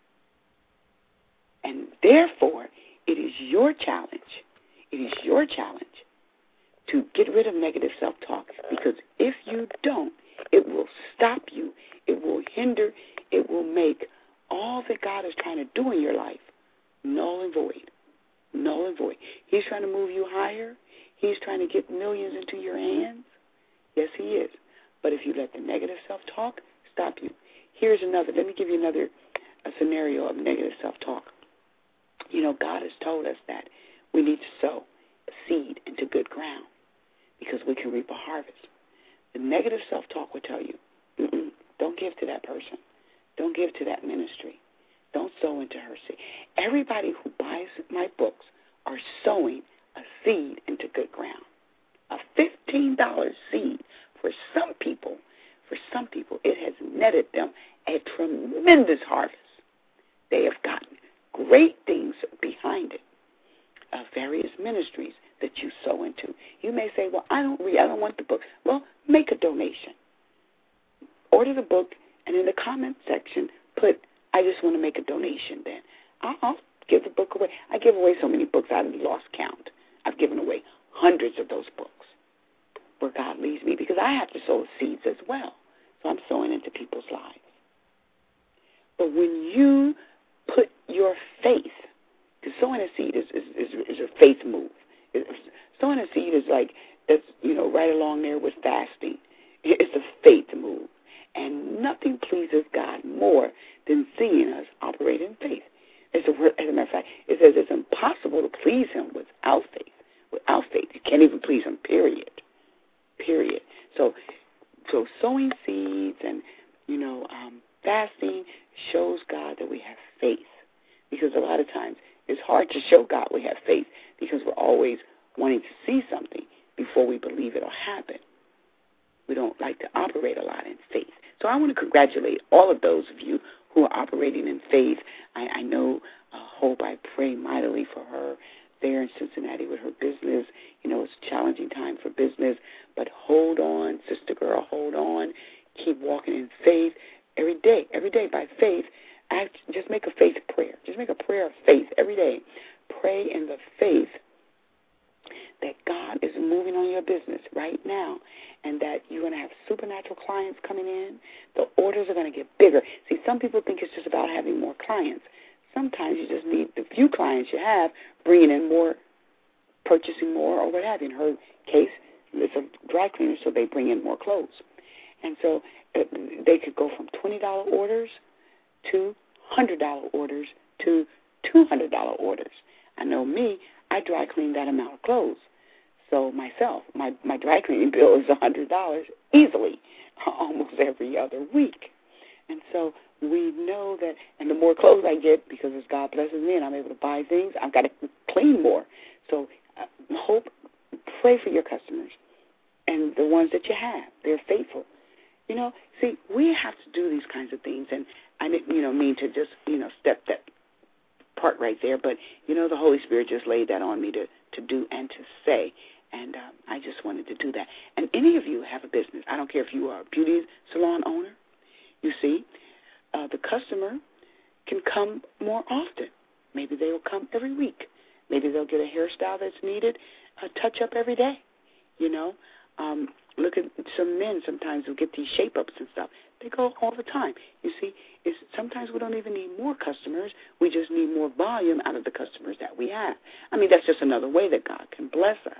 And therefore, it is your challenge. It is your challenge to get rid of negative self-talk, because if you don't, it will stop you. It will hinder. It will make all that God is trying to do in your life null and void. Null and void. He's trying to move you higher. He's trying to get millions into your hands. Yes, he is. But if you let the negative self-talk stop you. Here's another. Let me give you another a scenario of negative self-talk. You know, God has told us that we need to sow a seed into good ground because we can reap a harvest. The negative self-talk will tell you, Mm-mm, don't give to that person. Don't give to that ministry. Don't sow into her seed. Everybody who buys my books are sowing a seed into good ground. A fifteen dollars seed for some people, for some people, it has netted them a tremendous harvest. They have gotten great things behind it. Uh, various ministries that you sow into. You may say, well, I don't read, I don't want the book. Well, make a donation. Order the book, and in the comment section, put, I just want to make a donation then. I'll give the book away. I give away so many books, I've lost count. I've given away hundreds of those books where God leads me, because I have to sow seeds as well. So I'm sowing into people's lives. But when you put your faith, because sowing a seed is, is, is, is a faith move. It's, sowing a seed is like, that's, you know, right along there with fasting. It's a faith move. And nothing pleases God more than seeing us operate in faith. As a, as a matter of fact, it says it's impossible to please him without faith. Without faith, you can't even please him, period. Period. So, so sowing seeds and, you know, um, fasting shows God that we have faith. Because a lot of times it's hard to show God we have faith because we're always wanting to see something before we believe it'll happen. We don't like to operate a lot in faith. So I want to congratulate all of those of you who are operating in faith. I, I know, uh, Hope, I pray mightily for her there in Cincinnati with her business. You know, it's a challenging time for business, but hold on, sister girl, hold on. Keep walking in faith every day, every day by faith. Act, just make a faith prayer. Just make a prayer of faith every day. Pray in the faith that God is moving on your business right now and that you're going to have supernatural clients coming in. The orders are going to get bigger. See, some people think it's just about having more clients. Sometimes you just need the few clients you have bringing in more, purchasing more, or what have you. In her case, it's a dry cleaner, so they bring in more clothes. And so uh, they could go from twenty dollars orders to one hundred dollars orders to two hundred dollars orders. I know me, I dry clean that amount of clothes. So myself, my, my dry cleaning bill is one hundred dollars easily, almost every other week. And so we know that, and the more clothes I get, because as God blesses me and I'm able to buy things, I've got to clean more. So uh, hope, pray for your customers and the ones that you have. They're faithful. You know, see, we have to do these kinds of things, and I didn't, you know, mean to just, you know, step that part right there, but, you know, the Holy Spirit just laid that on me to, to do and to say, and um, I just wanted to do that. And any of you have a business. I don't care if you are a beauty salon owner. You see, uh, the customer can come more often. Maybe they will come every week. Maybe they'll get a hairstyle that's needed, a touch-up every day, you know. Um, Look at some men sometimes who get these shape-ups and stuff. They go all the time. You see, it's, sometimes we don't even need more customers. We just need more volume out of the customers that we have. I mean, that's just another way that God can bless us.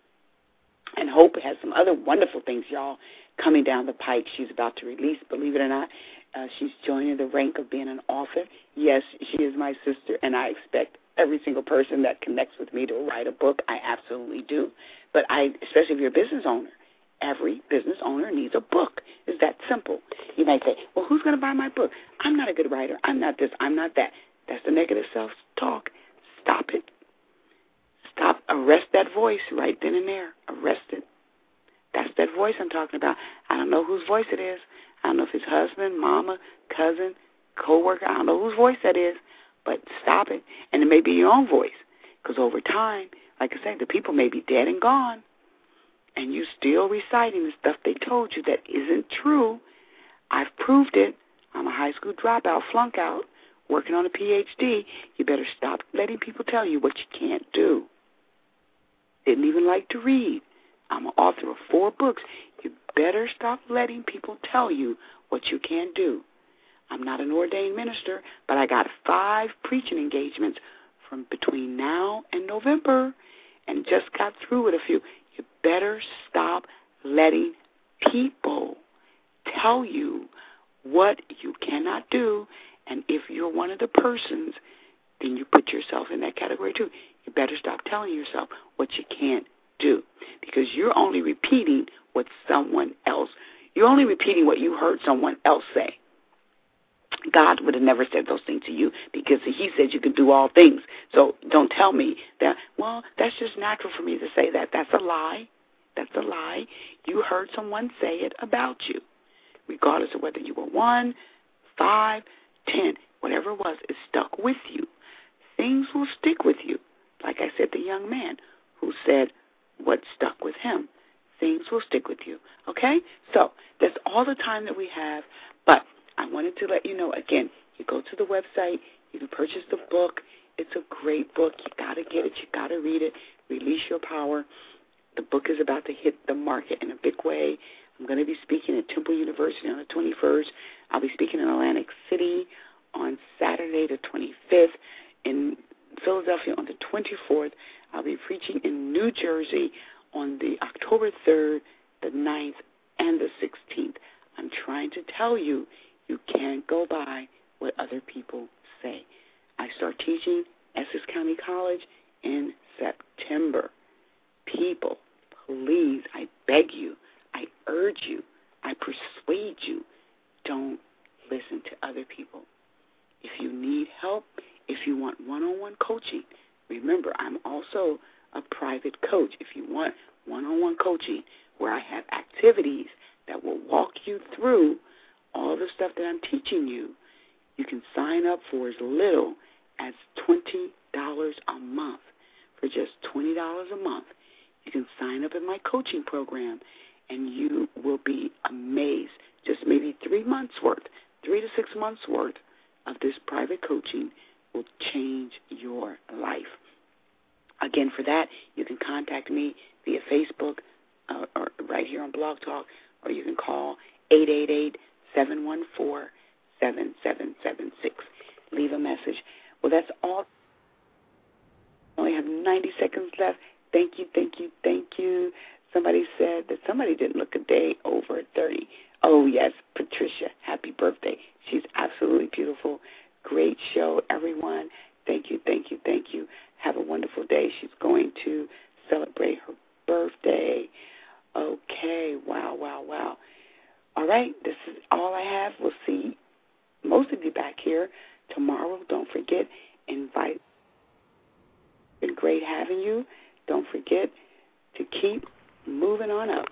And Hope has some other wonderful things, y'all, coming down the pike. She's about to release, believe it or not. Uh, she's joining the rank of being an author. Yes, she is my sister, and I expect every single person that connects with me to write a book. I absolutely do. But I, especially if you're a business owner, every business owner needs a book. It's that simple. You might say, well, who's going to buy my book? I'm not a good writer. I'm not this. I'm not that. That's the negative self-talk. Stop it. Stop. Arrest that voice right then and there. Arrest it. That's that voice I'm talking about. I don't know whose voice it is. I don't know if it's husband, mama, cousin, coworker. I don't know whose voice that is. But stop it. And it may be your own voice. Because over time, like I said, the people may be dead and gone. And you still reciting the stuff they told you that isn't true. I've proved it. I'm a high school dropout, flunk out, working on a P H D. You better stop letting people tell you what you can't do. Didn't even like to read. I'm an author of four books. You better stop letting people tell you what you can't do. I'm not an ordained minister, but I got five preaching engagements from between now and November and just got through with a few. You better stop letting people tell you what you cannot do, and if you're one of the persons, then you put yourself in that category too. You better stop telling yourself what you can't do, because you're only repeating what someone else, you're only repeating what you heard someone else say. God would have never said those things to you because he said you could do all things. So don't tell me that, well, that's just natural for me to say that. That's a lie. That's a lie. You heard someone say it about you. Regardless of whether you were one, five, ten, whatever it was, it stuck with you. Things will stick with you. Like I said, the young man who said what stuck with him. Things will stick with you. Okay? So that's all the time that we have. But I wanted to let you know, again, you go to the website, you can purchase the book. It's a great book. You got to get it. You got to read it. Release Your Power. The book is about to hit the market in a big way. I'm going to be speaking at Temple University on the twenty-first. I'll be speaking in Atlantic City on Saturday the twenty-fifth. In Philadelphia on the twenty-fourth. I'll be preaching in New Jersey on the October third, the ninth, and the sixteenth. I'm trying to tell you, you can't go by what other people say. I start teaching Essex County College in September. People, please, I beg you, I urge you, I persuade you, don't listen to other people. If you need help, if you want one-on-one coaching, remember, I'm also a private coach. If you want one-on-one coaching where I have activities that will walk you through all the stuff that I'm teaching you, you can sign up for as little as twenty dollars a month. For just twenty dollars a month, you can sign up in my coaching program, and you will be amazed. Just maybe three months' worth, three to six months' worth of this private coaching will change your life. Again, for that, you can contact me via Facebook uh, or right here on Blog Talk, or you can call eight eight eight, seven one four, seven seven seven six. Leave a message. Well, that's all. I only have ninety seconds left. Thank you, thank you, thank you. Somebody said that somebody didn't look a day over thirty. Oh, yes, Patricia, happy birthday. She's absolutely beautiful. Great show, everyone. Thank you, thank you, thank you. Have a wonderful day. She's going to celebrate her birthday. Okay, wow, wow, wow. All right, this is all I have. We'll see most of you back here tomorrow. Don't forget, invite. It's been great having you. Don't forget to keep moving on up.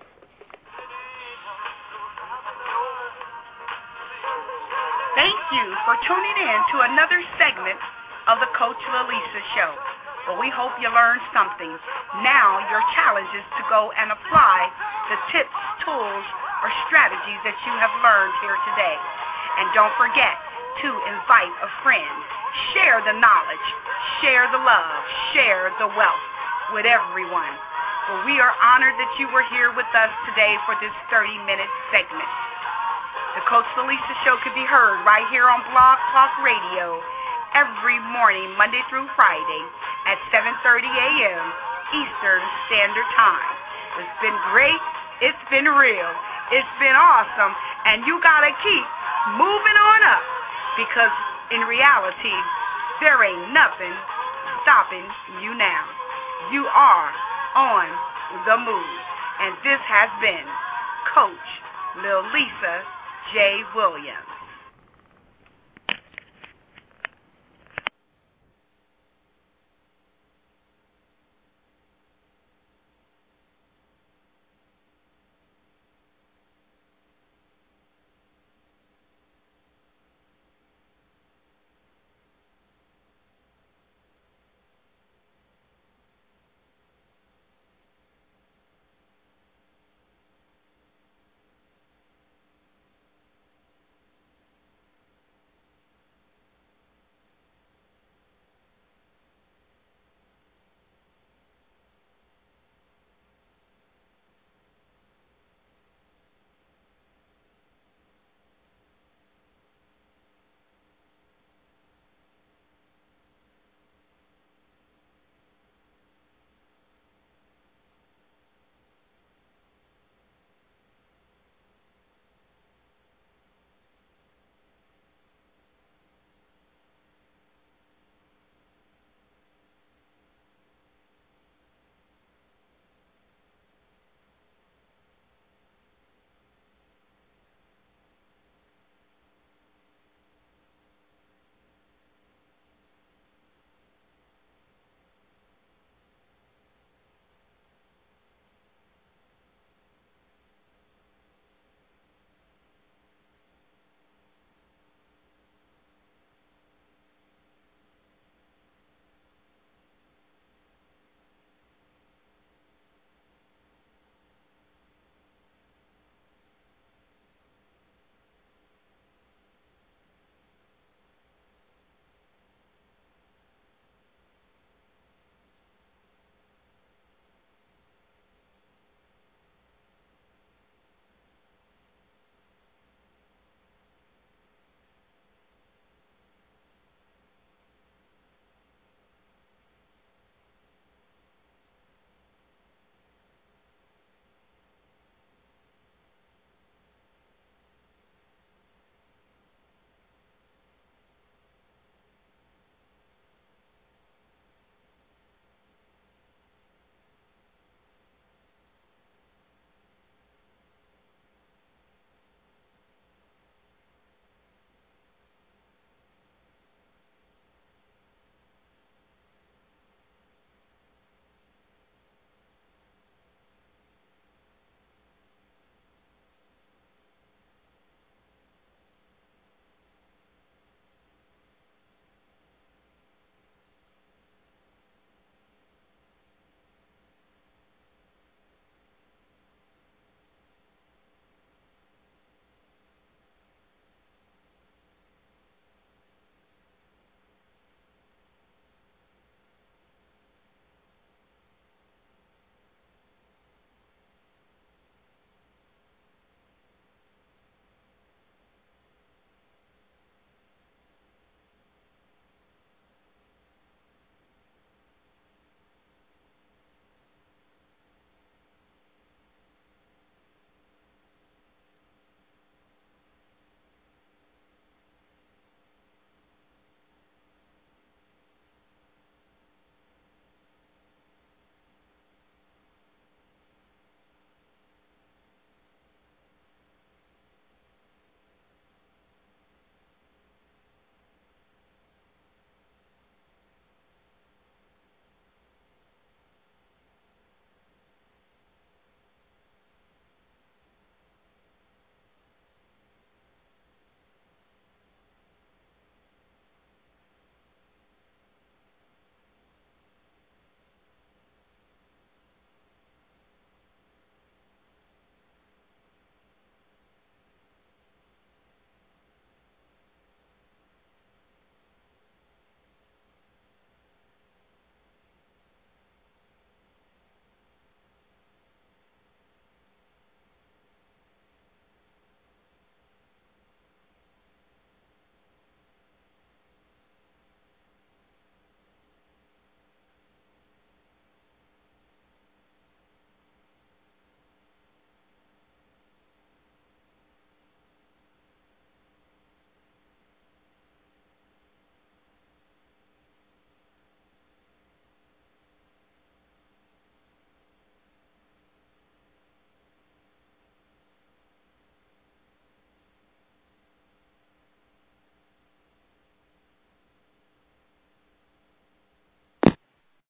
Thank you for tuning in to another segment of the Coach Lalisa Show. Well, we hope you learned something. Now your challenge is to go and apply the tips, tools, or strategies that you have learned here today. And don't forget to invite a friend. Share the knowledge, share the love, share the wealth with everyone. Well, we are honored that you were here with us today for this thirty-minute segment. The Coach Lisa Show can be heard right here on Blog Talk Radio every morning, Monday through Friday at seven thirty a.m. Eastern Standard Time. It's been great. It's been real. It's been awesome. And you got to keep moving on up because in reality, there ain't nothing stopping you now. You are on the move. And this has been Coach Lil Lisa J. Williams.